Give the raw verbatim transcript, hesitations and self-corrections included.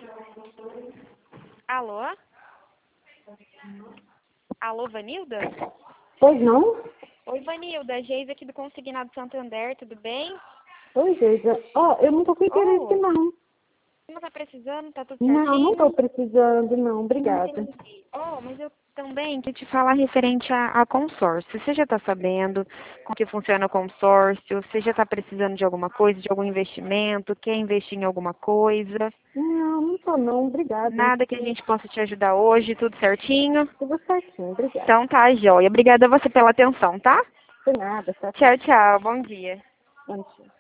Alô? Alô, Vanilda? Pois não? Oi, Vanilda, Geisa aqui do Consignado Santander, tudo bem? Oi, Geisa. Ó, eu não tô com interesse, Oh, não. você não tá precisando? Tá tudo Não, não tô certinho? precisando, não. Obrigada. Entendi. Oh, mas eu também queria te falar referente a, a consórcio. Você já está sabendo como que funciona o consórcio? Você já está precisando de alguma coisa, de algum investimento? Quer investir em alguma coisa? Não, não tô, não. Obrigada. Nada que a gente possa te ajudar hoje, tudo certinho? Tudo certinho, obrigada. Então tá, joia. Obrigada a você pela atenção, tá? De nada, tá, tá. Tchau, tchau. Bom dia. Bom dia.